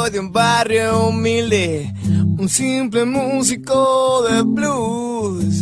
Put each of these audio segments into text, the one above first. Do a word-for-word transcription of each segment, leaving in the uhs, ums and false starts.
soy de un barrio humilde, un simple músico de blues.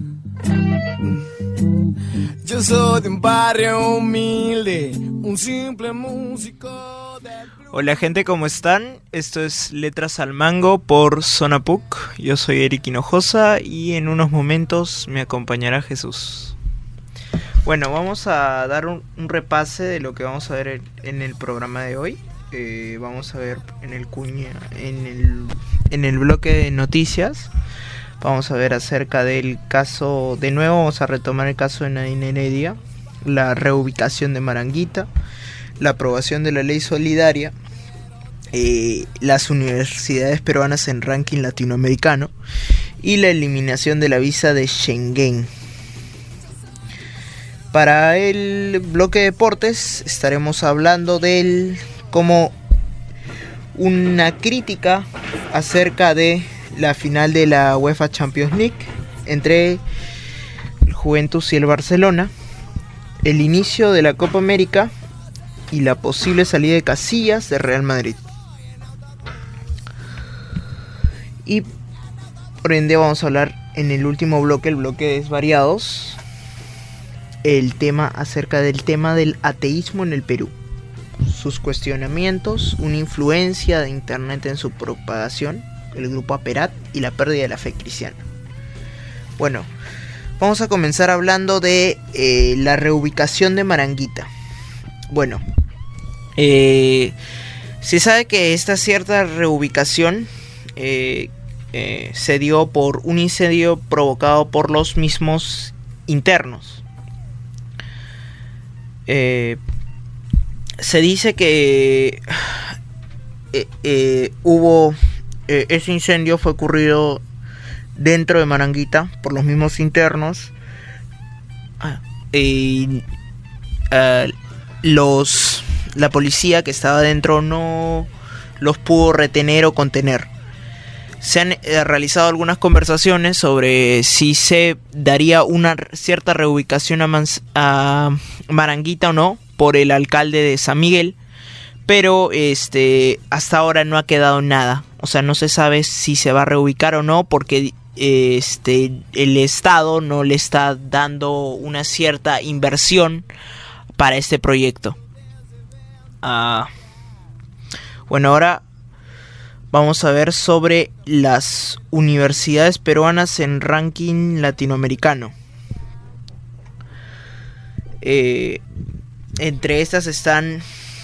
Yo soy de un barrio humilde, un simple músico de blues. Hola gente, ¿cómo están? Esto es Letras al Mango por Zona P U C. Yo soy Eric Hinojosa y en unos momentos me acompañará Jesús. Bueno, vamos a dar un, un repase de lo que vamos a ver en, en el programa de hoy. Eh, vamos a ver en el cuña, en el, en el bloque de noticias. Vamos a ver acerca del caso, de nuevo vamos a retomar el caso de Nadine Heredia, la reubicación de Maranguita, la aprobación de la ley solidaria, eh, las universidades peruanas en ranking latinoamericano y la eliminación de la visa de Schengen. Para el bloque de deportes estaremos hablando del como una crítica acerca de la final de la UEFA Champions League entre el Juventus y el Barcelona, el inicio de la Copa América y la posible salida de Casillas de Real Madrid. Y por ende vamos a hablar en el último bloque, el bloque de desvariados, el tema acerca del tema del ateísmo en el Perú, sus cuestionamientos, una influencia de internet en su propagación, el grupo Aperat y la pérdida de la fe cristiana. Bueno, vamos a comenzar hablando de eh, la reubicación de Maranguita. Bueno, eh, se sabe que esta cierta reubicación eh, eh, se dio por un incendio provocado por los mismos internos. Eh, se dice que eh, eh, hubo eh, ese incendio fue ocurrido dentro de Maranguita por los mismos internos. Ah, eh, uh, los la policía que estaba dentro no los pudo retener o contener. Se han eh, realizado algunas conversaciones sobre si se daría una cierta reubicación a, Mans- a Maranguita o no por el alcalde de San Miguel, pero este hasta ahora no ha quedado nada. O sea, no se sabe si se va a reubicar o no porque este el Estado no le está dando una cierta inversión para este proyecto. Ah, bueno, ahora vamos a ver sobre las universidades peruanas en ranking latinoamericano. Eh, entre estas están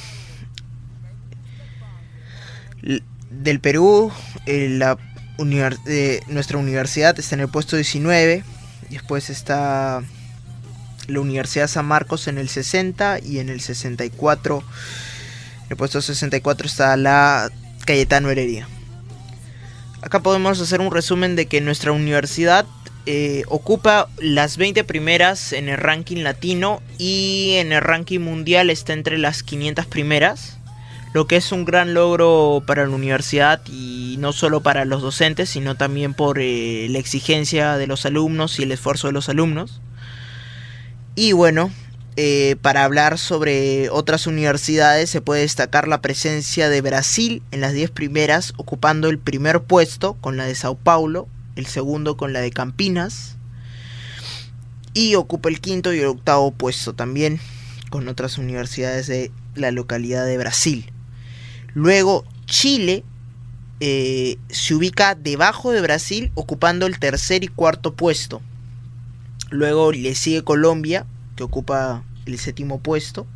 del Perú, eh, la univers- eh, nuestra universidad está en el puesto diecinueve. Después está la Universidad San Marcos en el sesenta y en el sesenta y cuatro. En el puesto sesenta y cuatro está la Cayetano Heredia. Acá podemos hacer un resumen de que nuestra universidad eh, ocupa las veinte primeras en el ranking latino y en el ranking mundial está entre las quinientas primeras, lo que es un gran logro para la universidad y no solo para los docentes, sino también por eh, la exigencia de los alumnos y el esfuerzo de los alumnos. Y bueno, Eh, para hablar sobre otras universidades se puede destacar la presencia de Brasil en las diez primeras, ocupando el primer puesto con la de Sao Paulo, el segundo con la de Campinas, y ocupa el quinto y el octavo puesto también con otras universidades de la localidad de Brasil. Luego Chile eh, se ubica debajo de Brasil, ocupando el tercer y cuarto puesto. Luego le sigue Colombia, que ocupa el séptimo puesto,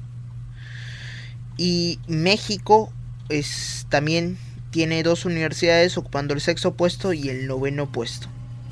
y México es, también tiene dos universidades ocupando el sexto puesto y el noveno puesto.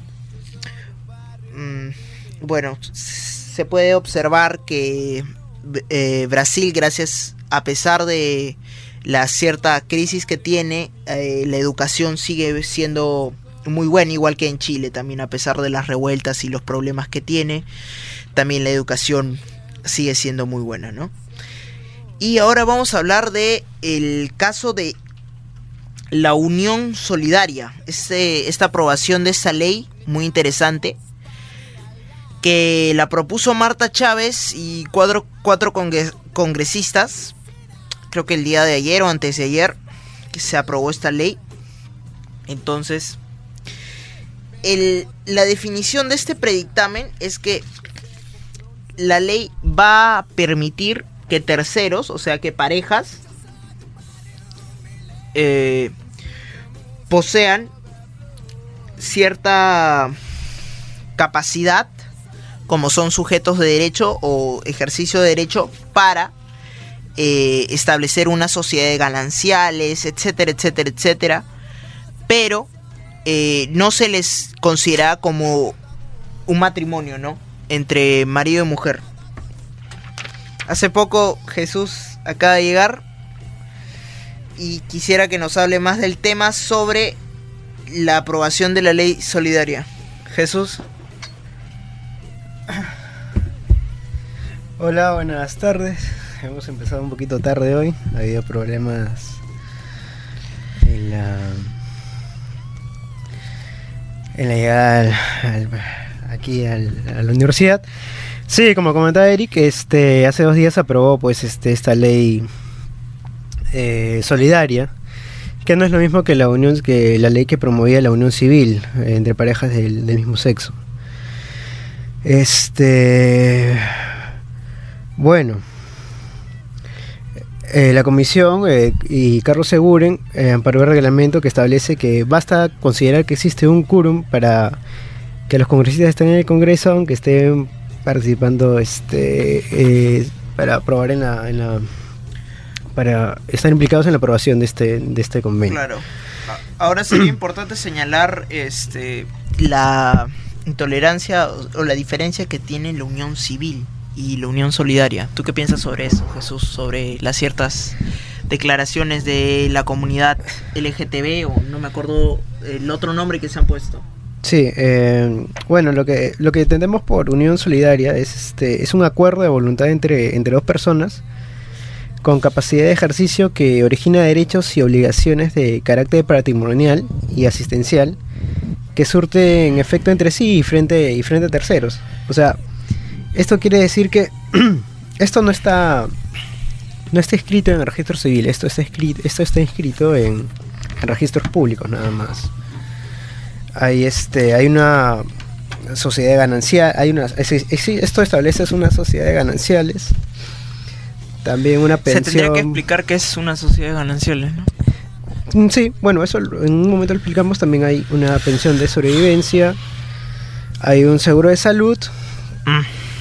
Mm, bueno, se puede observar que eh, Brasil, gracias a pesar de la cierta crisis que tiene, eh, la educación sigue siendo muy buena, igual que en Chile también, a pesar de las revueltas y los problemas que tiene, también la educación sigue siendo muy buena, ¿no? Y ahora vamos a hablar de el caso de la Unión Solidaria, este, esta aprobación de esta ley muy interesante que la propuso Marta Chávez y cuatro, cuatro congres, congresistas, creo que el día de ayer o antes de ayer, que se aprobó esta ley. Entonces, el, la definición de este predictamen es que la ley va a permitir que terceros, o sea que parejas, eh, posean cierta capacidad, como son sujetos de derecho o ejercicio de derecho, para eh, establecer una sociedad de gananciales, etcétera, etcétera, etcétera, pero eh, no se les considera como un matrimonio, ¿no?, entre marido y mujer. Hace poco Jesús acaba de llegar y quisiera que nos hable más del tema sobre la aprobación de la ley solidaria. Jesús. Hola, buenas tardes. Hemos empezado un poquito tarde hoy. Ha habido problemas en la en la llegada al, al, aquí al, a la universidad. Sí, como comentaba Eric, este hace dos días se aprobó pues este esta ley eh, solidaria, que no es lo mismo que la unión que la ley que promovía la unión civil eh, entre parejas del, del mismo sexo. Este bueno, eh, la comisión eh, y Carlos Seguren eh, amparó el reglamento que establece que basta considerar que existe un quórum para que los congresistas estén en el Congreso, aunque estén participando este eh, para aprobar en la, en la para estar implicados en la aprobación de este de este convenio. Claro. Ahora sería importante señalar este la intolerancia o la diferencia que tiene la unión civil y la unión solidaria. ¿Tú qué piensas sobre eso, Jesús? Sobre las ciertas declaraciones de la comunidad L G T B, o no me acuerdo el otro nombre que se han puesto. Sí, eh, bueno, lo que lo que entendemos por unión solidaria es este es un acuerdo de voluntad entre entre dos personas con capacidad de ejercicio que origina derechos y obligaciones de carácter patrimonial y asistencial que surten efecto entre sí y frente y frente a terceros. O sea, esto quiere decir que esto no está no está escrito en el registro civil, esto está escrito esto está inscrito en, en registros públicos nada más. Hay este hay una sociedad de ganancial, hay una es, es, esto establece es una sociedad de gananciales. También una pensión. Se tendría que explicar qué es una sociedad de gananciales, ¿no? Sí, bueno, eso en un momento lo explicamos. También hay una pensión de sobrevivencia, hay un seguro de salud. Mm.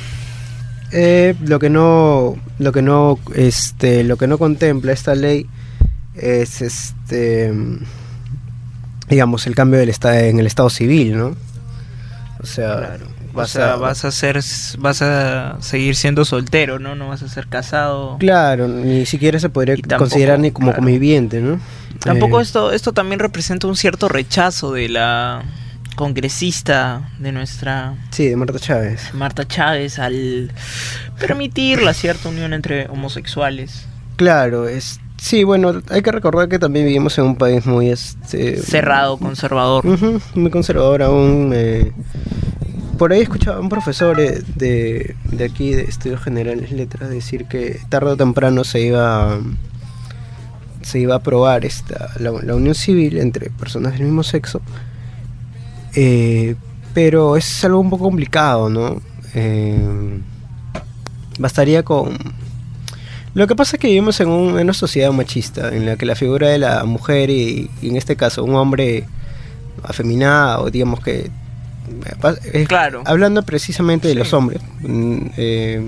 Eh, lo que no, lo que no, este, lo que no contempla esta ley es, este, digamos, el cambio del estado en el estado civil, ¿no? O sea, claro. Vas o sea, a, vas a ser, vas a seguir siendo soltero, ¿no? No vas a ser casado. Claro, ni siquiera se podría tampoco, considerar ni como claro. conviviente, ¿no? Tampoco eh. esto, esto también representa un cierto rechazo de la congresista de nuestra... Sí, de Marta Chávez. Marta Chávez al permitir la cierta unión entre homosexuales. Claro, es... Sí, bueno, hay que recordar que también vivimos en un país muy... Este, cerrado, conservador. Uh-huh, muy conservador aún. Eh, por ahí escuchaba a un profesor eh, de, de aquí, de Estudios Generales Letras, decir que tarde o temprano se iba, se iba a aprobar esta, la, la unión civil entre personas del mismo sexo. Eh, pero es algo un poco complicado, ¿no? Eh, bastaría con... Lo que pasa es que vivimos en, un, en una sociedad machista, en la que la figura de la mujer y, y en este caso un hombre afeminado, digamos que... Eh, claro. Hablando precisamente de sí. los hombres, eh,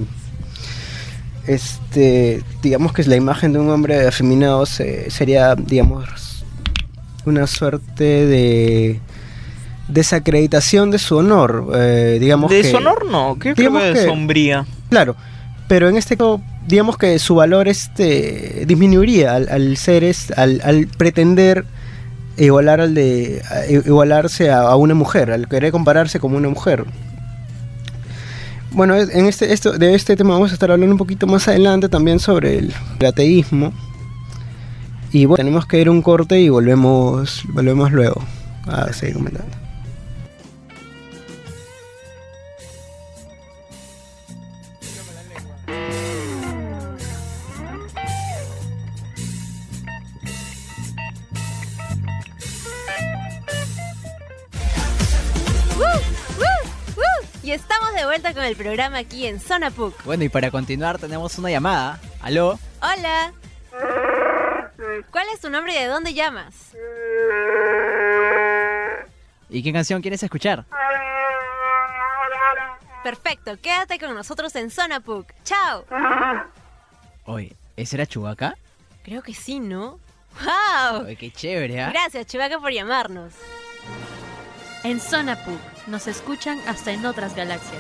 este, digamos que la imagen de un hombre afeminado se, sería, digamos, una suerte de desacreditación de su honor, eh, digamos de que, su honor no, ¿qué creo que de sombría? Claro, pero en este caso, digamos que su valor este disminuiría al, al ser es, al, al pretender igualar al de igualarse a, a una mujer, al querer compararse como una mujer. Bueno, en este esto de este tema vamos a estar hablando un poquito más adelante también sobre el, el ateísmo. Y bueno, tenemos que ir a un corte y volvemos volvemos luego a seguir comentando. de vuelta con el programa aquí en Zona P U C. Bueno, y para continuar tenemos una llamada. ¿Aló? Hola. ¿Cuál es tu nombre y de dónde llamas? ¿Y qué canción quieres escuchar? Perfecto, quédate con nosotros en Zona P U C. ¡Chao! Oye, ¿ese era Chewbacca? Creo que sí, ¿no? ¡Wow! Oye, qué chévere, ¿ah? Gracias, Chewbacca, por llamarnos. En Zona P U C nos escuchan hasta en otras galaxias.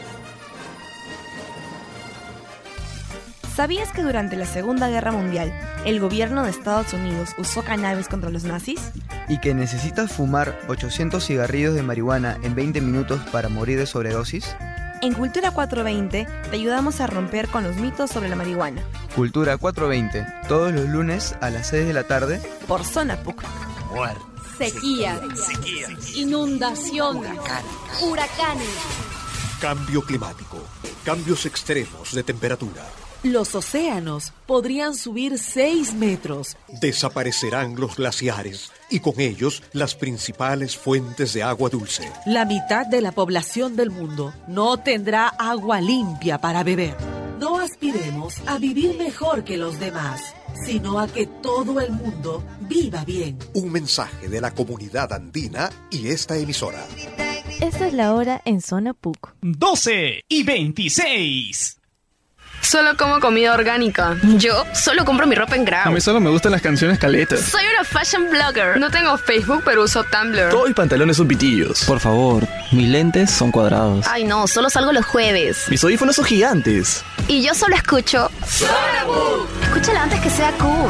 ¿Sabías que durante la Segunda Guerra Mundial el gobierno de Estados Unidos usó cannabis contra los nazis? ¿Y que necesitas fumar ochocientos cigarrillos de marihuana en veinte minutos para morir de sobredosis? En Cultura cuatrocientos veinte te ayudamos a romper con los mitos sobre la marihuana. Cultura cuatrocientos veinte, todos los lunes a las seis de la tarde. Por Zona P U C. Muerte. Sequía, Sequía. inundación, Huracanes. huracanes. Cambio climático, cambios extremos de temperatura. Los océanos podrían subir seis metros. Desaparecerán los glaciares y con ellos las principales fuentes de agua dulce. La mitad de la población del mundo no tendrá agua limpia para beber. No aspiremos a vivir mejor que los demás, sino a que todo el mundo viva bien. Un mensaje de la comunidad andina y esta emisora. Esta es la hora en Zona P U C. doce y veintiséis. Solo como comida orgánica. Yo solo compro mi ropa en Grau. A mí solo me gustan las canciones caletas. Soy una fashion blogger. No tengo Facebook, pero uso Tumblr. Todos mis pantalones son pitillos. Por favor, mis lentes son cuadrados. Ay no, solo salgo los jueves. Mis audífonos son gigantes. Y yo solo escucho Zona P U C. Escúchala antes que sea cool.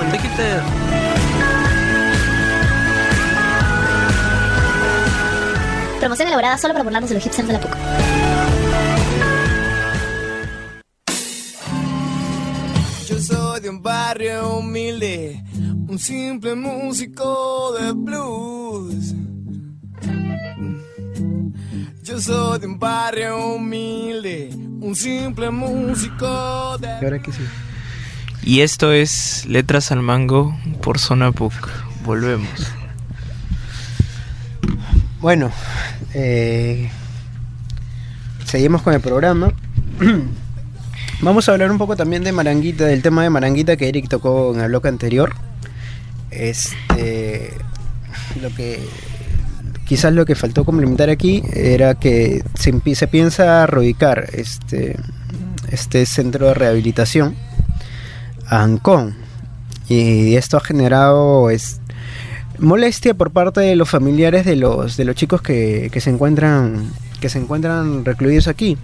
Promoción elaborada solo para burlarnos de los hipsters de la P U C. Yo soy de un barrio humilde, un simple músico de blues. Yo soy de un barrio humilde, un simple músico de... ¿Y ahora qué sí? Y esto es Letras al Mango por Zona P U C. Volvemos. Bueno, eh, seguimos con el programa. Vamos a hablar un poco también de Maranguita, del tema de Maranguita que Eric tocó en el bloque anterior. Este, lo que quizás lo que faltó complementar aquí era que se, se piensa reubicar este, este centro de rehabilitación a Ancón, y esto ha generado es, molestia por parte de los familiares de los de los chicos que, que se encuentran que se encuentran recluidos aquí.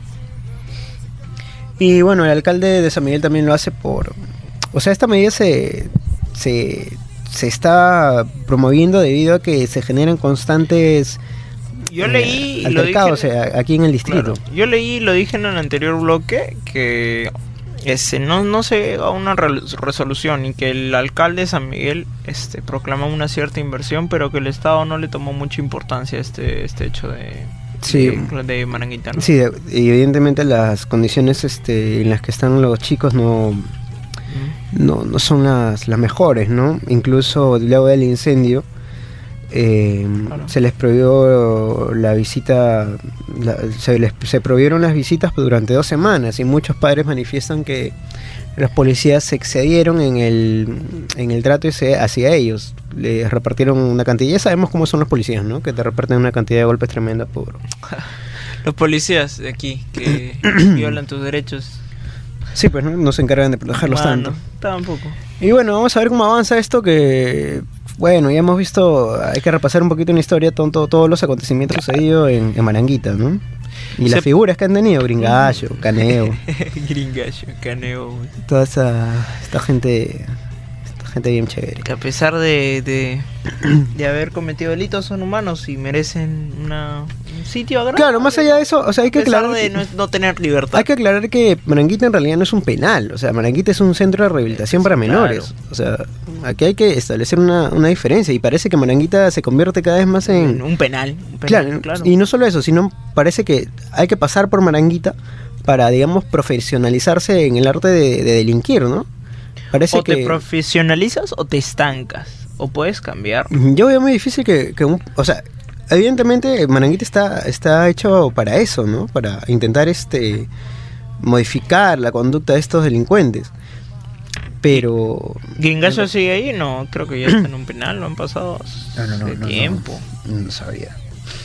Y bueno, el alcalde de San Miguel también lo hace por... O sea, esta medida se, se, se está promoviendo debido a que se generan constantes Yo eh, leí altercados lo dije, eh, aquí en el distrito. Claro, yo leí, lo dije en el anterior bloque, que ese, no, no se llega a una re- resolución y que el alcalde de San Miguel este, proclama una cierta inversión, pero que el Estado no le tomó mucha importancia a este, este hecho de... Sí. De, de Maranguita, ¿no? Sí, y evidentemente las condiciones este, en las que están los chicos no, mm. no, no son las, las mejores, ¿no? Incluso luego del incendio eh, claro. se les prohibió la visita, la, se les se prohibieron las visitas durante dos semanas y muchos padres manifiestan que los policías se excedieron en el, en el trato ese hacia ellos. Les repartieron una cantidad, ya sabemos cómo son los policías, ¿no? Que te reparten una cantidad de golpes tremenda por... Los policías de aquí que violan tus derechos. Sí, pues no, no se encargan de protegerlos bueno, tanto. Tampoco. Y bueno, vamos a ver cómo avanza esto que... Bueno, ya hemos visto, hay que repasar un poquito en la historia todo, todos los acontecimientos sucedidos en, en Maranguita, ¿no? Y Se... las figuras que han tenido, Gringallo, Caneo. Gringallo, Caneo. Toda esa esta gente... gente bien chévere. Que a pesar de, de, de haber cometido delitos son humanos y merecen una, un sitio agradable. Claro, más allá de eso, o sea, hay que aclarar de que, no, no tener libertad. Hay que aclarar que Maranguita en realidad no es un penal, o sea, Maranguita es un centro de rehabilitación sí, para menores. Claro. O sea, aquí hay que establecer una, una diferencia y parece que Maranguita se convierte cada vez más en un penal. Un penal claro, claro. Y no solo eso, sino parece que hay que pasar por Maranguita para, digamos, profesionalizarse en el arte de, de delinquir, ¿no? Parece o te que... profesionalizas o te estancas. O puedes cambiar. Yo veo muy difícil que, que un, o sea, evidentemente Mananguita está, está hecho para eso, ¿no? Para intentar este modificar la conducta de estos delincuentes. Pero... ¿Gringallo sigue ahí? No, creo que ya está en un penal, lo han pasado no, no, no, hace no, tiempo. No, no sabía.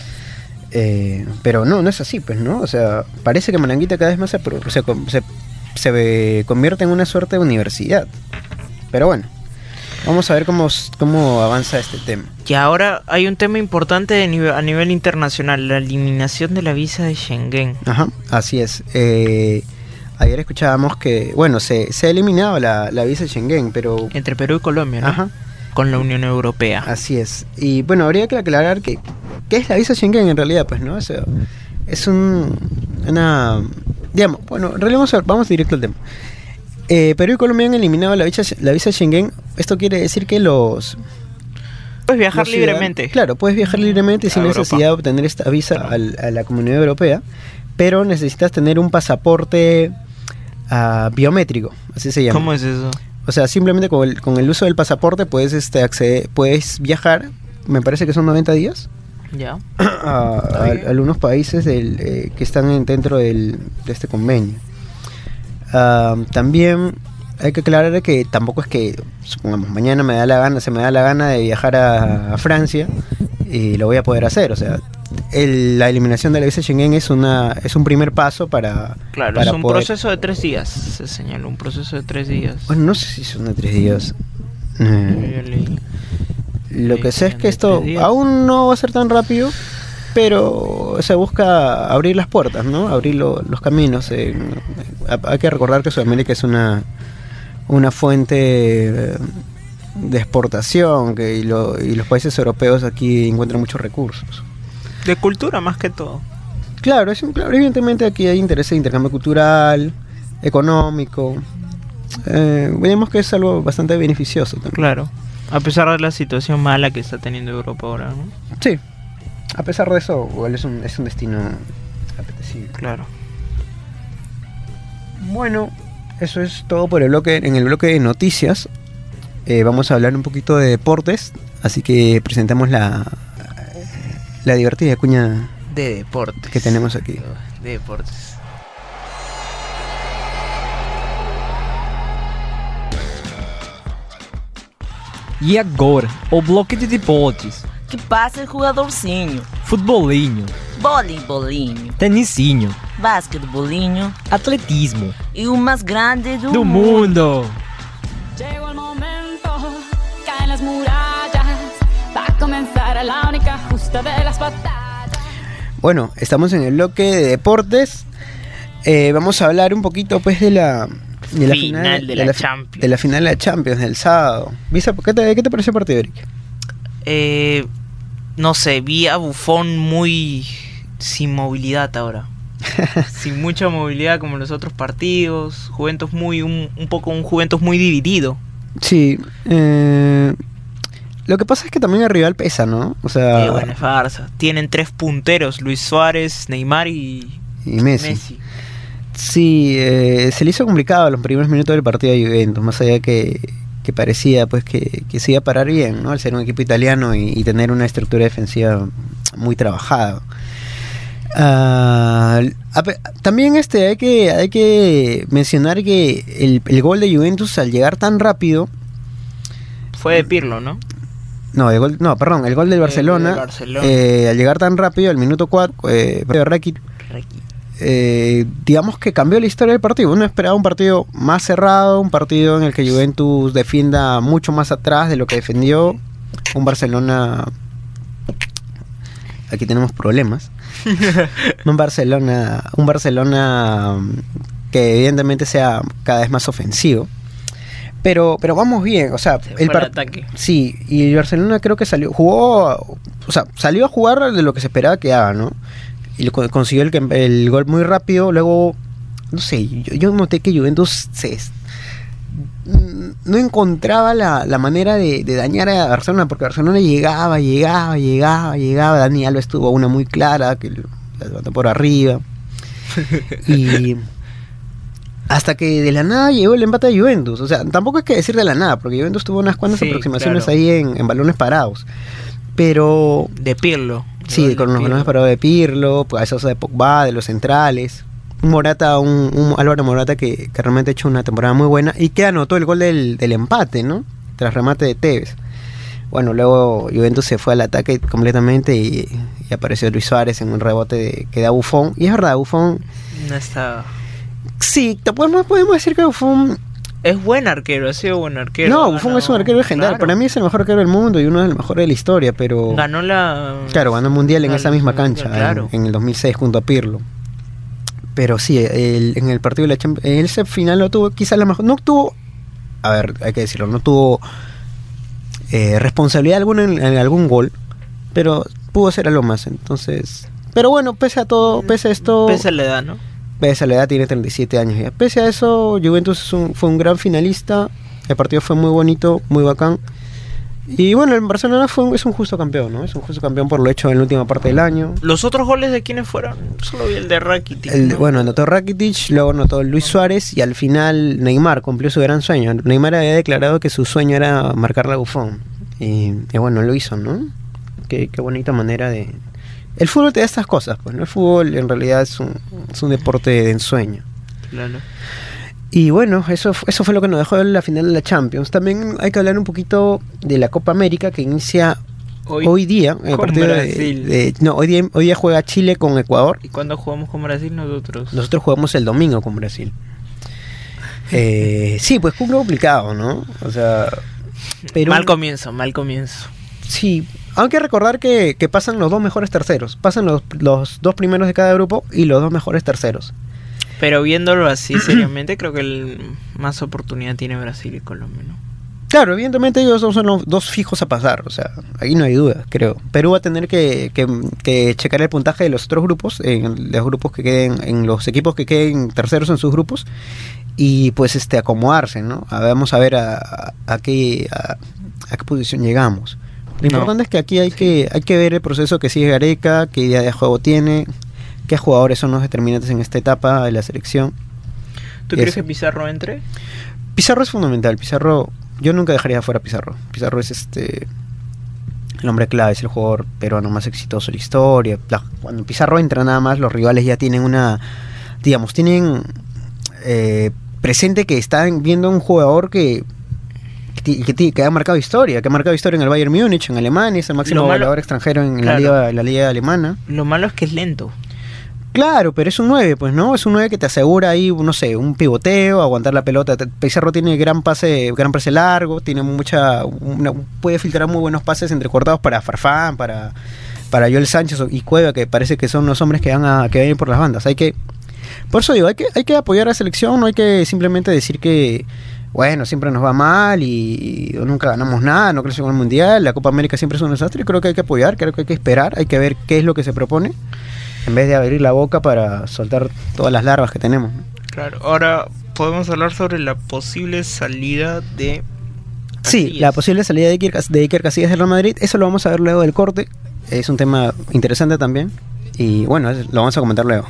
Eh, pero no, no es así, pues, ¿no? O sea, parece que Mananguita cada vez más se, se, se, se convierte en una suerte de universidad. Pero bueno, vamos a ver cómo, cómo avanza este tema. Y ahora hay un tema importante de nivel, a nivel internacional, la eliminación de la visa de Schengen. Ajá, así es. Eh... Ayer escuchábamos que, bueno, se, se ha eliminado la, la visa Schengen, pero... Entre Perú y Colombia, ¿no? Ajá. Con la Unión Europea. Así es. Y bueno, habría que aclarar que... ¿Qué es la visa Schengen en realidad? Pues, ¿no? O sea, es un... Una... Digamos, bueno, en realidad vamos, a, vamos directo al tema. Eh, Perú y Colombia han eliminado la visa, la visa Schengen. Esto quiere decir que los... Puedes viajar libremente. Claro, puedes viajar libremente sin Europa. Necesidad de obtener esta visa al, a la Comunidad Europea. Pero necesitas tener un pasaporte... Uh, biométrico, así se llama. ¿Cómo es eso? O sea, simplemente con el, con el uso del pasaporte puedes este acceder, puedes viajar, me parece que son noventa días. Ya. A, a, a algunos países del, eh, que están en, dentro del, de este convenio. Uh, también hay que aclarar que tampoco es que, supongamos, mañana me da la gana, se me da la gana de viajar a, a Francia y lo voy a poder hacer. O sea, el, la eliminación de la visa Schengen es una es un primer paso para claro para es un poder... proceso de tres días, se señaló un proceso de tres días. Bueno, no sé si son de tres días. Eh, lo leí que sé es que esto aún no va a ser tan rápido, pero se busca abrir las puertas, ¿no? Abrir lo, los caminos. Eh, hay que recordar que Sudamérica es una una fuente de exportación, que y, lo, y los países europeos aquí encuentran muchos recursos. De cultura más que todo. Claro, es un, claro, evidentemente aquí hay interés de intercambio cultural, económico. Eh, vemos que es algo bastante beneficioso también. Claro, a pesar de la situación mala que está teniendo Europa ahora, ¿no? Sí, a pesar de eso, igual es un, es un destino apetecible. Claro. Bueno, eso es todo por el bloque. En el bloque de noticias eh, vamos a hablar un poquito de deportes, así que presentamos la la divertida cuña de deportes que tenemos aquí. De deportes. E agora, o bloco de deportes. Que passa jogadorzinho. Futbolinho. Voleibolinho. Tenisinho. Basquetebolinho. Atletismo. E o mais grande do, do mundo. Llegó el momento, caen las murallas, va a comenzar la única justa de las batallas. Bueno, estamos en el bloque de deportes. Eh, vamos a hablar un poquito pues de la de la final, final de, de, la, la Champions. de la final de la Champions del sábado. Visa, ¿qué te, qué te pareció el partido, Eric? Eh, no sé, vi a Buffon muy sin movilidad ahora. Sin mucha movilidad como en los otros partidos. Juventus muy un, un poco un Juventus muy dividido. Sí. Eh, lo que pasa es que también el rival pesa, ¿no? O sea, eh, bueno, es farsa. Tienen tres punteros: Luis Suárez, Neymar y, y Messi. Messi. Sí, eh, se le hizo complicado los primeros minutos del partido de Juventus, más allá que, que parecía pues que, que se iba a parar bien, ¿no? Al ser un equipo italiano y, y tener una estructura defensiva muy trabajada. Uh, también este hay que hay que mencionar que el, el gol de Juventus al llegar tan rápido fue de Pirlo, ¿no? No, el gol, no, perdón, el gol del Barcelona, el Barcelona. Eh, al llegar tan rápido, al minuto cuatro, eh, Rakitic, eh, digamos que cambió la historia del partido. Uno esperaba un partido más cerrado, un partido en el que Juventus defienda mucho más atrás de lo que defendió. Un Barcelona, aquí tenemos problemas. un Barcelona, un Barcelona que evidentemente sea cada vez más ofensivo. Pero, pero vamos bien, o sea, el par- ataque. Sí, y el Barcelona creo que salió, jugó, o sea, salió a jugar de lo que se esperaba que haga, ¿no? Y lo, consiguió el, el gol muy rápido. Luego, no sé, yo, yo noté que Juventus se, no encontraba la, la manera de, de dañar a Barcelona, porque Barcelona llegaba, llegaba, llegaba, llegaba. Dani Alves tuvo una muy clara que la levantó por arriba. Y hasta que de la nada llegó el empate de Juventus. O sea, tampoco hay que decir de la nada, porque Juventus tuvo unas cuantas sí, aproximaciones claro. ahí en, en balones parados. pero... De Pirlo. Sí, con los balones parados de Pirlo, pues eso de Pogba, de los centrales. Morata, un, un Álvaro Morata que, que realmente ha hecho una temporada muy buena y que anotó el gol del, del empate, ¿no? Tras remate de Tevez. Bueno, luego Juventus se fue al ataque completamente y, y apareció Luis Suárez en un rebote de, que da Buffon. Y es verdad, Buffon... No está... Sí, podemos, podemos decir que Buffon... Es buen arquero, ha sido buen arquero. No, Buffon ganó... es un arquero legendario. Claro. Para mí es el mejor arquero del mundo y uno de los mejores de la historia, pero... Ganó la... Claro, ganó el Mundial en la... esa misma cancha, claro. en, en el dos mil seis junto a Pirlo. Pero sí, el, en el partido de la Champions, en ese final no tuvo quizás la mejor... No tuvo... A ver, hay que decirlo, no tuvo eh, responsabilidad alguna en, en algún gol, pero pudo ser algo más, entonces... Pero bueno, pese a todo, pese a esto... Pese a la edad, ¿no? Pese a la edad, tiene treinta y siete años ya. Pese a eso, Juventus es un, fue un gran finalista. El partido fue muy bonito, muy bacán. Y bueno, el Barcelona fue un, es un justo campeón, ¿no? Es un justo campeón por lo hecho en la última parte del año. ¿Los otros goles de quiénes fueron? Solo vi el de Rakitic. El, ¿no? Bueno, anotó Rakitic, luego anotó Luis Suárez y al final Neymar cumplió su gran sueño. Neymar había declarado que su sueño era marcar la Buffon. Y, y bueno, lo hizo, ¿no? Qué, qué bonita manera de... El fútbol te da estas cosas, pues, ¿no? El fútbol en realidad es un, es un deporte de ensueño. Claro. Y bueno, eso, eso fue lo que nos dejó en la final de la Champions. También hay que hablar un poquito de la Copa América que inicia hoy, hoy día. El partido de, de, no, hoy día, hoy día juega Chile con Ecuador. ¿Y cuándo jugamos con Brasil nosotros? Nosotros jugamos el domingo con Brasil. eh, sí, pues es complicado, ¿no? O sea... Pero mal comienzo, mal comienzo. Sí, hay que recordar que, que pasan los dos mejores terceros. Pasan los, los dos primeros de cada grupo y los dos mejores terceros. Pero viéndolo así seriamente, creo que el más oportunidad tiene Brasil y Colombia, ¿no? Claro, evidentemente ellos son los dos fijos a pasar, o sea, ahí no hay duda, creo. Perú va a tener que, que, que checar el puntaje de los otros grupos, en los grupos que queden, en los equipos que queden terceros en sus grupos, y pues este acomodarse, ¿no? A, vamos a ver a, a, a qué a, a qué posición llegamos. Lo no. importante es que aquí hay que hay que ver el proceso que sigue Gareca, qué idea de juego tiene, qué jugadores son los determinantes en esta etapa de la selección. ¿Tú crees que Pizarro entre? Pizarro es fundamental. Pizarro, yo nunca dejaría fuera a Pizarro. Pizarro es este el hombre clave, es el jugador peruano más exitoso de la historia. La, cuando Pizarro entra nada más, los rivales ya tienen una, digamos, tienen eh, presente que están viendo un jugador que Que, que, que ha marcado historia, que ha marcado historia en el Bayern Múnich, en Alemania, es el máximo goleador extranjero en, claro. la liga, en la liga alemana. Lo malo es que es lento. Claro, pero es un nueve, pues, ¿no? Es un nueve que te asegura ahí, no sé, un pivoteo, aguantar la pelota. Pizarro tiene gran pase, gran pase largo, tiene mucha, una, puede filtrar muy buenos pases entrecortados para Farfán, para para Joel Sánchez y Cueva, que parece que son los hombres que van a que van a ir por las bandas. Hay que, por eso digo, hay que hay que apoyar a la selección, no hay que simplemente decir que bueno, siempre nos va mal y, y nunca ganamos nada, no crecemos en el Mundial, la Copa América siempre es un desastre. Creo que hay que apoyar, creo que hay que esperar, hay que ver qué es lo que se propone, en vez de abrir la boca para soltar todas las larvas que tenemos. Claro, ahora podemos hablar sobre la posible salida de Casillas. Sí, la posible salida de Iker, de Iker Casillas del Real Madrid, eso lo vamos a ver luego del corte, es un tema interesante también, y bueno, lo vamos a comentar luego.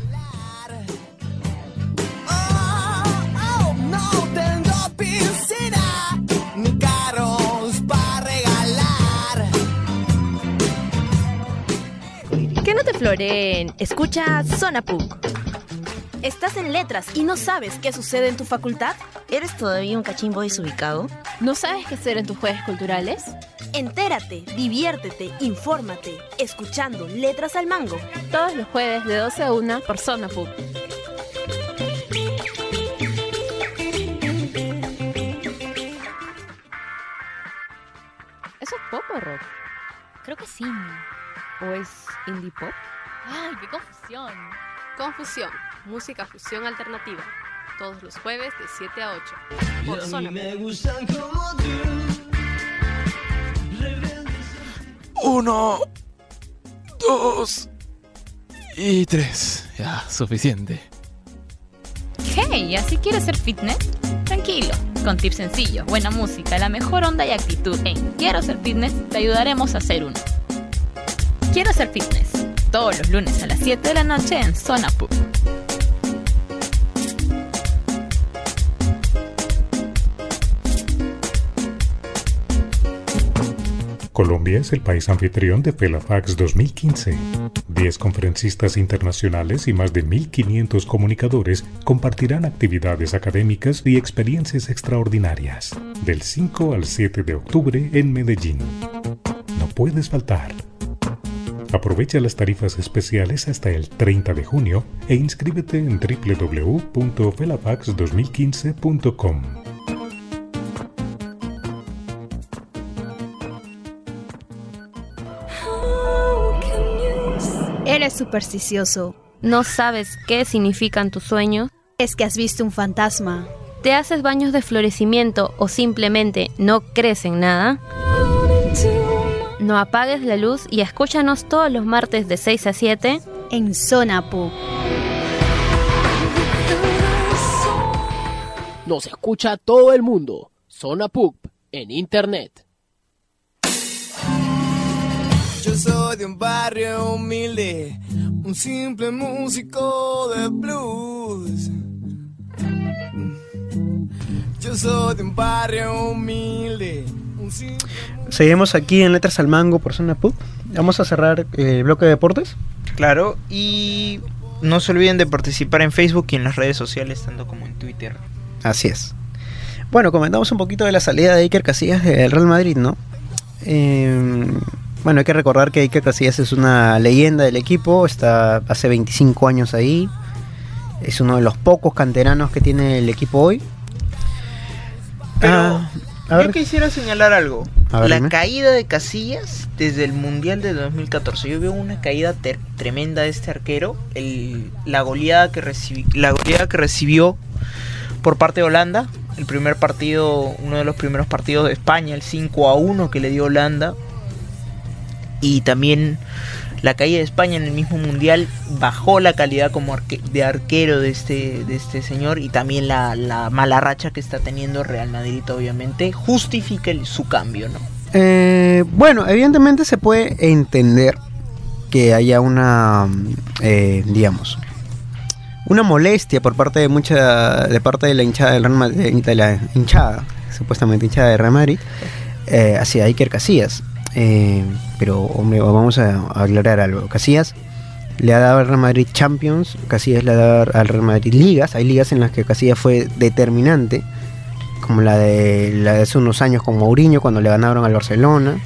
Floreen, escucha Zona P U C. ¿Estás en letras y no sabes qué sucede en tu facultad? ¿Eres todavía un cachimbo desubicado? ¿No sabes qué hacer en tus jueves culturales? Entérate, diviértete, infórmate, escuchando Letras al Mango. Todos los jueves de doce a una por Zona P U C. ¿Eso es pop o rock? Creo que sí. ¿O es indie pop? ¡Ay, qué confusión! Confusión, música fusión alternativa. Todos los jueves de siete a ocho. Por Zona P U C. Uno, dos y tres. Ya, suficiente. Hey, ¿así quieres ser fitness? Tranquilo, con tips sencillos, buena música, la mejor onda y actitud en Quiero Ser Fitness, te ayudaremos a hacer uno. Quiero Ser Fitness, todos los lunes a las siete de la noche en Zona P U C. Colombia es el país anfitrión de FELAFAX dos mil quince. diez conferencistas internacionales y más de mil quinientos comunicadores compartirán actividades académicas y experiencias extraordinarias del cinco al siete de octubre en Medellín. No puedes faltar. Aprovecha las tarifas especiales hasta el treinta de junio e inscríbete en doble u doble u doble u punto felafax dos mil quince punto com. Eres supersticioso. ¿No sabes qué significan tus sueños? Es que has visto un fantasma. ¿Te haces baños de florecimiento o simplemente no crees en nada? No apagues la luz y escúchanos todos los martes de seis a siete en Zona Pug. Nos escucha todo el mundo. Zona Pug en internet. Yo soy de un barrio humilde, un simple músico de blues. Yo soy de un barrio humilde, un simple... Seguimos aquí en Letras al Mango por Zona Pug. Vamos a cerrar el bloque de deportes. Claro, y no se olviden de participar en Facebook y en las redes sociales, tanto como en Twitter. Así es. Bueno, comentamos un poquito de la salida de Iker Casillas del Real Madrid, ¿no? Eh... Bueno, hay que recordar que Iker Casillas es una leyenda del equipo, está hace veinticinco años ahí, es uno de los pocos canteranos que tiene el equipo hoy. Pero ah, yo ver. quisiera señalar algo, ver, la dime. caída de Casillas desde el Mundial de dos mil catorce, yo veo una caída ter- tremenda de este arquero, el, la, goleada que recibi- la goleada que recibió por parte de Holanda, el primer partido, uno de los primeros partidos de España, el cinco a uno que le dio Holanda. Y también la caída de España en el mismo mundial bajó la calidad como arque- de arquero de este, de este señor, y también la, la mala racha que está teniendo Real Madrid obviamente justifica el, su cambio, ¿no? Eh, bueno, evidentemente se puede entender que haya una, eh, digamos, una molestia por parte de mucha, de parte de la hinchada del Real Madrid, de la hinchada, supuestamente hinchada de Real Madrid, eh, hacia Iker Casillas. Eh, pero hombre, vamos a, a aclarar algo. Casillas le ha dado al Real Madrid Champions, Casillas le ha dado al Real Madrid ligas. Hay ligas en las que Casillas fue determinante, como la de, la de hace unos años con Mourinho cuando le ganaron al Barcelona.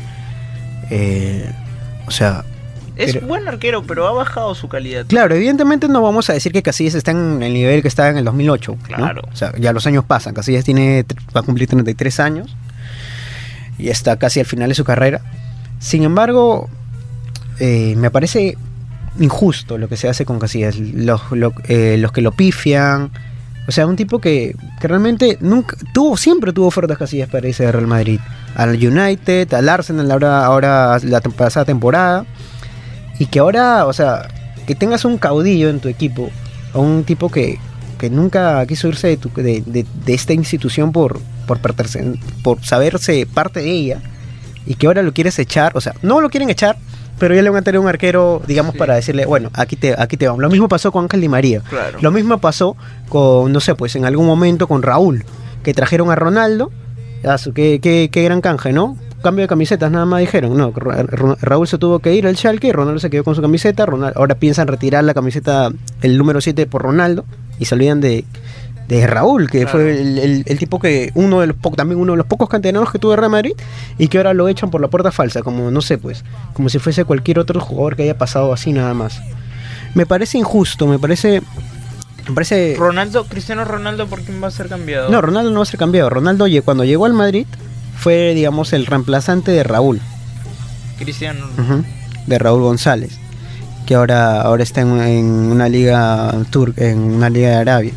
Eh, o sea, es pero, buen arquero, pero ha bajado su calidad. Claro, evidentemente no vamos a decir que Casillas está en el nivel que estaba en el dos mil ocho, claro, ¿no? O sea, ya los años pasan. Casillas tiene, va a cumplir treinta y tres años y está casi al final de su carrera. Sin embargo, eh, me parece injusto lo que se hace con Casillas, los, lo, eh, los que lo pifian. O sea, un tipo que, que realmente nunca tuvo, siempre tuvo ofertas Casillas para irse de Real Madrid, al United, al Arsenal, ahora, ahora la pasada temporada, y que ahora, o sea, que tengas un caudillo en tu equipo, o un tipo que, que nunca quiso irse de, tu, de, de, de esta institución por, por, pertenecer, por saberse parte de ella, y que ahora lo quieres echar, o sea, no lo quieren echar, pero ya le van a tener un arquero, digamos, sí, para decirle, bueno, aquí te aquí te vamos. Lo mismo pasó con Ángel Di María. Claro. Lo mismo pasó con, no sé, pues en algún momento con Raúl, que trajeron a Ronaldo, qué, qué, qué gran canje, ¿no? Cambio de camisetas, nada más dijeron, no, Ra- Ra- Raúl se tuvo que ir al Schalke y Ronaldo se quedó con su camiseta, Ronaldo, ahora piensan retirar la camiseta, el número siete por Ronaldo, y se olvidan de... de Raúl, que claro, fue el, el, el tipo que uno de los po- también uno de los pocos canteranos que tuvo Real Madrid, y que ahora lo echan por la puerta falsa, como no sé, pues, como si fuese cualquier otro jugador que haya pasado así nada más. Me parece injusto, me parece me parece Ronaldo, Cristiano Ronaldo, ¿por quién va a ser cambiado? No, Ronaldo no va a ser cambiado. Ronaldo cuando llegó al Madrid fue, digamos, el reemplazante de Raúl. Cristiano. Uh-huh, de Raúl González, que ahora ahora está en, en una liga turca, en una liga de Arabia.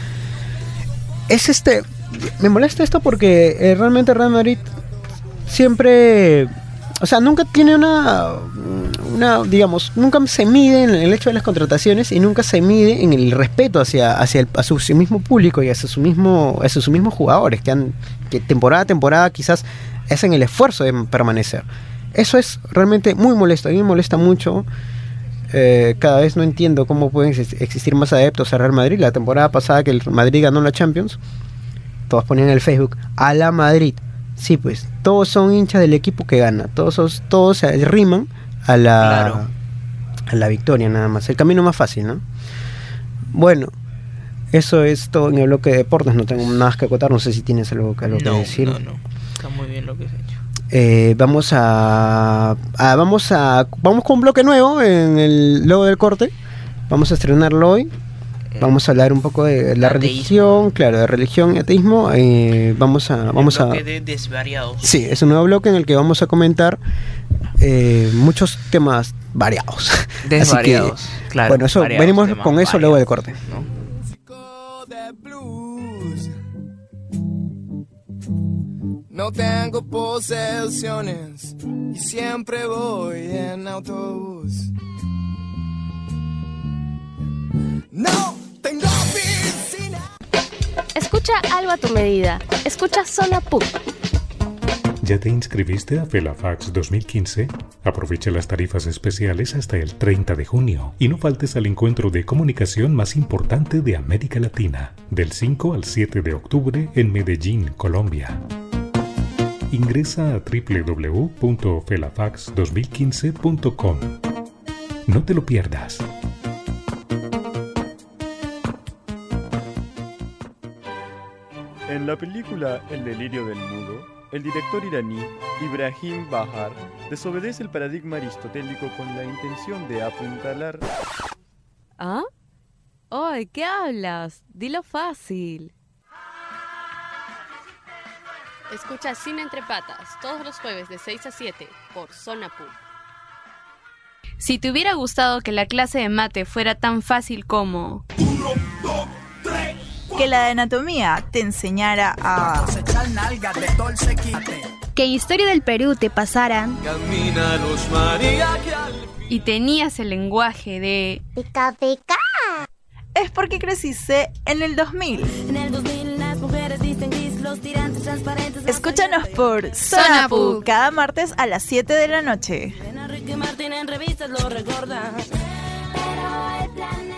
Es este, me molesta esto porque eh, realmente Real Madrid siempre, o sea, nunca tiene una, una, digamos, nunca se mide en el hecho de las contrataciones y nunca se mide en el respeto hacia, hacia el, a su, su mismo público y hacia su mismo, hacia sus mismos jugadores que han, que temporada a temporada quizás hacen el esfuerzo de permanecer. Eso es realmente muy molesto, a mí me molesta mucho. Eh, cada vez no entiendo cómo pueden existir más adeptos a Real Madrid. La temporada pasada que el Madrid ganó la Champions, todos ponían en el Facebook, a la Madrid, Sí, pues, todos son hinchas del equipo que gana, todos, son- todos se riman a la, Claro. a la victoria nada más, el camino más fácil, ¿no? Bueno, eso es todo en el bloque de deportes, no tengo nada que acotar, no sé si tienes algo, algo que No, decir. no, no. Está muy bien lo que has hecho. Eh, vamos a, a- vamos a vamos con un bloque nuevo en el luego del corte. Vamos a estrenarlo hoy. Vamos a hablar un poco de la Ateísmo. religión, claro, de religión y ateísmo. Eh, vamos a vamos a Bloque de desvariados. sí, es un nuevo bloque en el que vamos a comentar eh, muchos temas variados. Así que, Desvariados, claro, bueno, eso variados, venimos temas con eso luego del corte. de blues. No tengo posesiones y siempre voy en autobús. No tengo piscina. Escucha algo a tu medida. Escucha Zona P U C. ¿Ya te inscribiste a Felafax dos mil quince? Aprovecha las tarifas especiales hasta el treinta de junio y no faltes al encuentro de comunicación más importante de América Latina, del cinco al siete de octubre en Medellín, Colombia. Ingresa a doble u doble u doble u punto felafax dos mil quince punto com. No te lo pierdas. En la película El delirio del mudo, el director iraní Ibrahim Bahar desobedece el paradigma aristotélico con la intención de apuntalar... ¿Ah? ¡Ay, qué hablas! Dilo fácil. Escucha Cine Entre Patas todos los jueves de seis a siete por Zona P U C. Si te hubiera gustado que la clase de mate fuera tan fácil como... Que la de anatomía te enseñara a... Que Historia del Perú te pasaran. Camina los María que al... Y tenías el lenguaje de... Pica, pica. Es porque creciste en el dos mil. En el dos mil las mujeres visten gris, los tirantes transparentes. Escúchanos por Zona Zona P U P U cada martes a las siete de la noche. En Enrique Martín en revistas lo recuerda. Pero el planeta...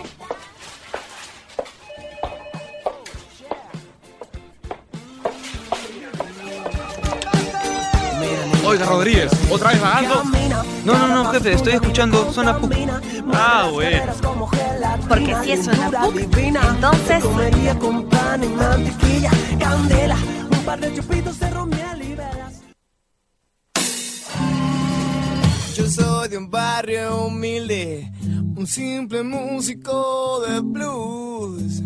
Oiga, Rodríguez, ¿otra vez vagando? No, no, no, jefe, estoy escuchando Zona P U C. Ah, bueno. Porque si es Zona P U C, entonces... con pan y mantequilla, candela, un par de chupitos de romiel y velas. Yo soy de un barrio humilde, un simple músico de blues.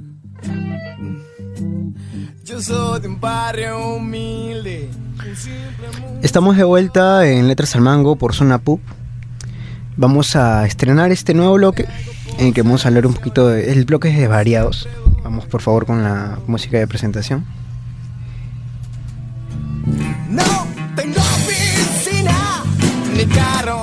Yo soy de un barrio humilde. Estamos de vuelta en Letras al Mango por Zona P U C. Vamos a estrenar este nuevo bloque en el que vamos a hablar un poquito de... El bloque es de variados. Vamos por favor con la música de presentación. No tengo piscina ni carros.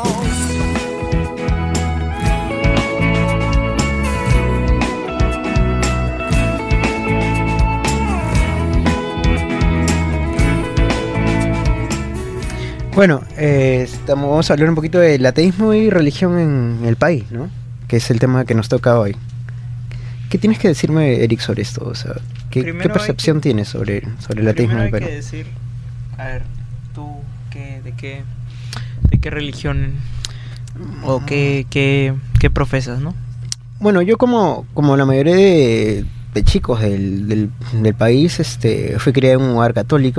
Bueno, eh, estamos, vamos a hablar un poquito del ateísmo y religión en el país, ¿no? Que es el tema que nos toca hoy. ¿Qué tienes que decirme, Eric, sobre esto? O sea, ¿qué, Primero qué hay percepción que- tienes sobre, sobre el ateísmo en Primero el hay Perú? que decir, a ver, tú, ¿qué, de qué, de qué religión o qué, qué, qué profesas, no? Bueno, yo como, como la mayoría de, de chicos del, del, del país, este, fui criado en un hogar católico.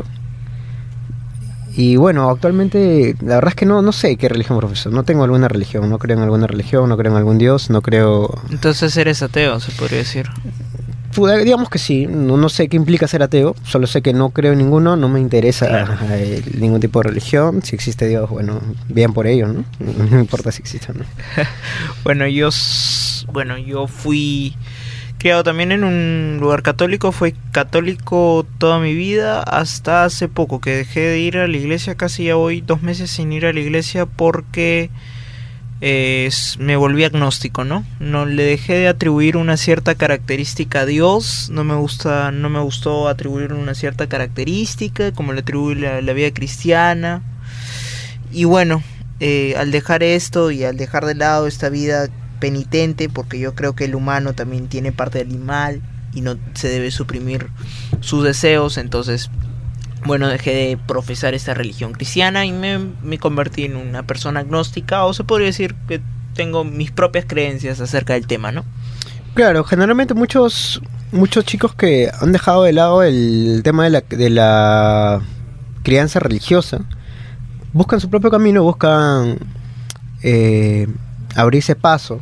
Y bueno, actualmente la verdad es que no, no sé qué religión profeso. No tengo alguna religión, no creo en alguna religión, no creo en algún dios, no creo... Entonces eres ateo, se podría decir. Pude- Digamos que sí, no, no sé qué implica ser ateo, solo sé que no creo en ninguno, no me interesa Claro. eh, ningún tipo de religión. Si existe Dios, bueno, bien por ello, ¿no? No me importa si existe o no. Bueno, yo, s- bueno, yo fui criado también en un lugar católico, fui católico toda mi vida hasta hace poco que dejé de ir a la iglesia, casi ya voy dos meses sin ir a la iglesia porque eh, s- me volví agnóstico, ¿no? No le dejé de atribuir una cierta característica a Dios, no me gusta, no me gustó atribuir una cierta característica como le atribuí la, la vida cristiana. Y bueno, eh, al dejar esto y al dejar de lado esta vida penitente, porque yo creo que el humano también tiene parte del animal y no se debe suprimir sus deseos, entonces bueno, dejé de profesar esta religión cristiana y me, me convertí en una persona agnóstica, o se podría decir que tengo mis propias creencias acerca del tema, ¿no? Claro, generalmente muchos muchos chicos que han dejado de lado el tema de la, de la crianza religiosa buscan su propio camino, buscan eh, abrirse paso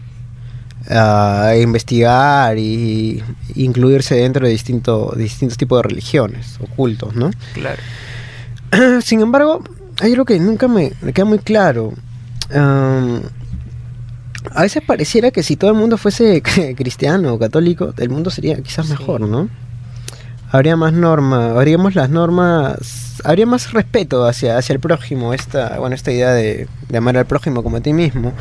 a investigar y incluirse dentro de distintos distintos tipos de religiones ocultos, ¿no? Claro. Sin embargo, hay algo que nunca me, me queda muy claro. Um, a veces pareciera que si todo el mundo fuese cristiano o católico, el mundo sería quizás mejor, ¿no? Habría más normas, habríamos las normas, habría más respeto hacia, hacia el prójimo, esta, bueno, esta idea de, de amar al prójimo como a ti mismo.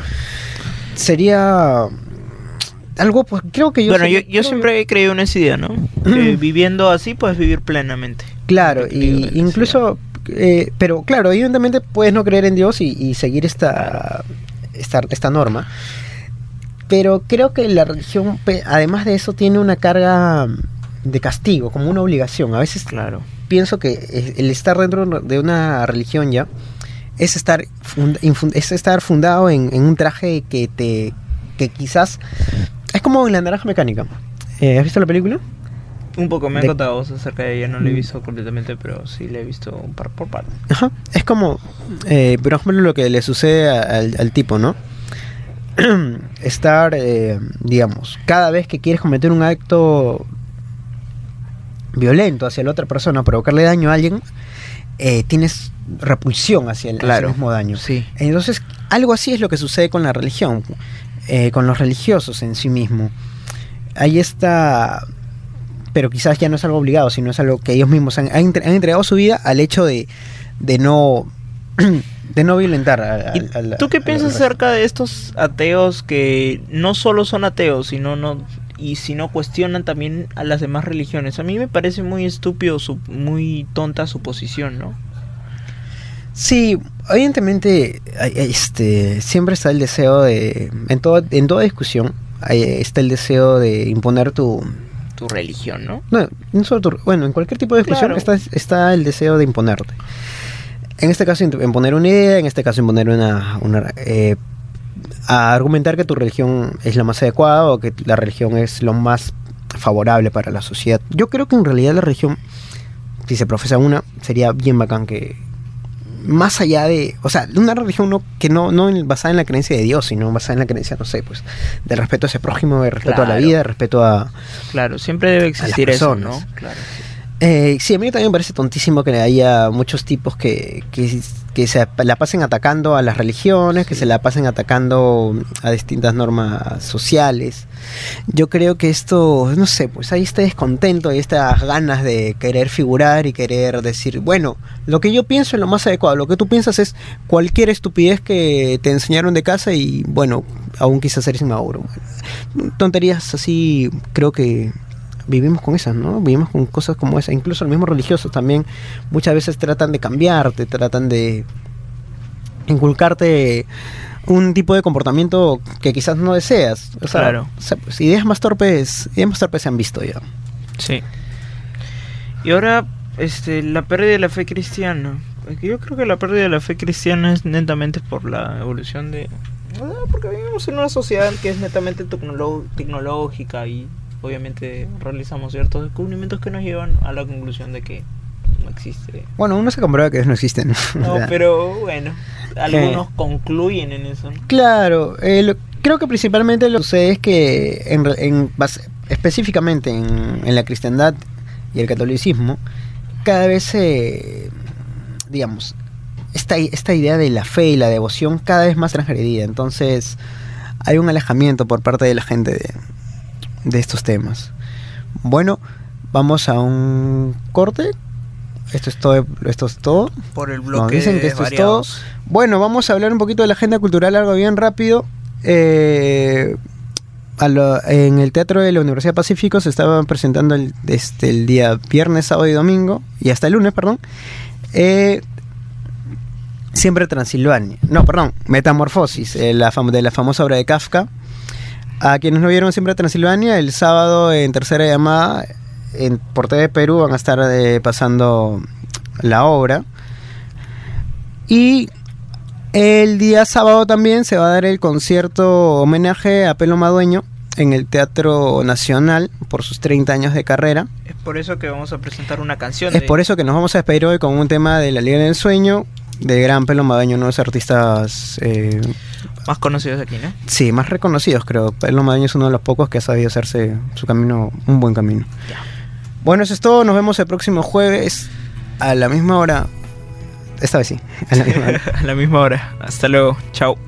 Sería algo, pues creo que yo... Bueno, sería, yo, yo siempre he creído en esa idea, ¿no? Que viviendo así puedes vivir plenamente. Claro, y incluso, eh, pero claro, evidentemente puedes no creer en Dios y, y seguir esta, esta, esta norma. Pero creo que la religión, además de eso, tiene una carga de castigo, como una obligación. A veces, claro, pienso que el estar dentro de una religión ya es estar fund, es estar fundado en, en un traje que te que quizás es como en La Naranja Mecánica. Eh, ¿Has visto la película? Un poco, me han de... contado vos acerca de ella, no la he visto completamente, pero sí la he visto par por parte. Ajá, es como, eh, por ejemplo, lo que le sucede al, al tipo, ¿no? Estar, eh, digamos, cada vez que quieres cometer un acto violento hacia la otra persona, provocarle daño a alguien, eh, tienes repulsión hacia el, claro, hacia el mismo daño. Sí. Entonces, algo así es lo que sucede con la religión, eh, con los religiosos en sí mismo. Ahí está, pero quizás ya no es algo obligado, sino es algo que ellos mismos han, han entregado su vida al hecho de, de no de no violentar a, a, a la, ¿Tú qué piensas acerca de estos ateos que no solo son ateos, sino no y si no cuestionan también a las demás religiones? A mí me parece muy estúpido, su, muy tonta su posición, ¿no? Sí, evidentemente este siempre está el deseo de en todo, en toda discusión está el deseo de imponer tu tu religión, ¿no? No, no solo tu, bueno, en cualquier tipo de discusión, claro, está, está el deseo de imponerte. En este caso imponer una idea, en este caso imponer una, una eh, a argumentar que tu religión es la más adecuada o que la religión es lo más favorable para la sociedad. Yo creo que en realidad la religión, si se profesa una, sería bien bacán que más allá de, o sea, una religión no que no no basada en la creencia de Dios, sino basada en la creencia, no sé, pues, del respeto a ese prójimo, del respeto, claro, a la vida, del respeto a, claro, siempre debe existir eso, ¿no? Claro. Eh, sí, a mí también me parece tontísimo que haya muchos tipos que, que, que se la pasen atacando a las religiones, que se la pasen atacando a distintas normas sociales. Yo creo que esto, no sé, pues hay este descontento y estas ganas de querer figurar y querer decir, bueno, lo que yo pienso es lo más adecuado, lo que tú piensas es cualquier estupidez que te enseñaron de casa y, bueno, aún quizás eres inmaduro. Tonterías así, creo que vivimos con esas, ¿no? Vivimos con cosas como esas. Incluso los mismos religiosos también muchas veces tratan de cambiarte, tratan de inculcarte un tipo de comportamiento que quizás no deseas. O sea, claro. O sea, pues, ideas más torpes, ideas más torpes se han visto ya. Sí. Y ahora, este, la pérdida de la fe cristiana. Yo creo que la pérdida de la fe cristiana es netamente por la evolución de... Porque vivimos en una sociedad que es netamente tecnolo- tecnológica y obviamente realizamos ciertos descubrimientos que nos llevan a la conclusión de que no existe. Bueno, uno se comprueba que no existen. No, pero bueno, algunos eh, concluyen en eso, ¿no? Claro, eh, lo, creo que principalmente lo que sucede es que en, en base, específicamente en, en la cristiandad y el catolicismo, cada vez se, eh, digamos, esta, esta idea de la fe y la devoción cada vez más transgredida. Entonces hay un alejamiento por parte de la gente de de estos temas. Bueno, vamos a un corte. Esto es todo. Esto es todo. Por el bloque. Nos dicen que esto variados. es todo. Bueno, vamos a hablar un poquito de la agenda cultural, algo bien rápido. Eh, a lo, en el Teatro de la Universidad Pacífico se estaban presentando el, este, el día viernes, sábado y domingo, y hasta el lunes, perdón. Eh, Siempre Transilvania. No, perdón, Metamorfosis, eh, la fam- de la famosa obra de Kafka. A quienes no vieron Siempre Transilvania, el sábado en Tercera Llamada, en, por T V Perú, van a estar eh, pasando la obra. Y el día sábado también se va a dar el concierto homenaje a Pelo Madueño en el Teatro Nacional por sus treinta años de carrera. Es por eso que vamos a presentar una canción. Es de... por eso que nos vamos a despedir hoy con un tema de La Liga del Sueño, de gran Pelo Madueño, uno de los artistas eh, más conocidos aquí, ¿no? Sí, más reconocidos, creo. Pelo Madueño es uno de los pocos que ha sabido hacerse su camino, un buen camino. Ya. Bueno, eso es todo. Nos vemos el próximo jueves a la misma hora. Esta vez sí, a la misma hora. A la misma hora. Hasta luego. Chao.